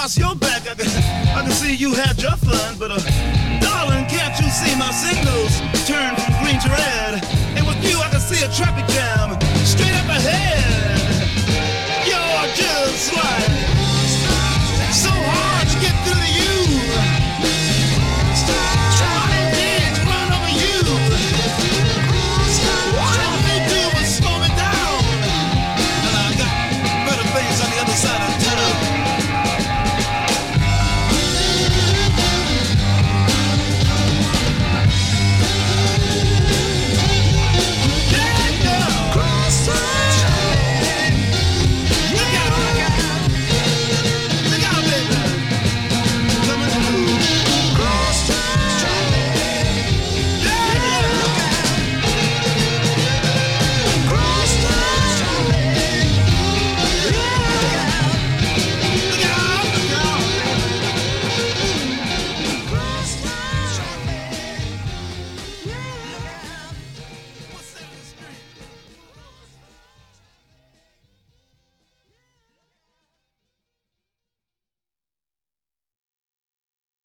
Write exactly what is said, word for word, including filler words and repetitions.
watch your back. I can, I can see you had your fun, but uh, darling, can't you see my signals turn from green to red? And with you, I can see a traffic jam.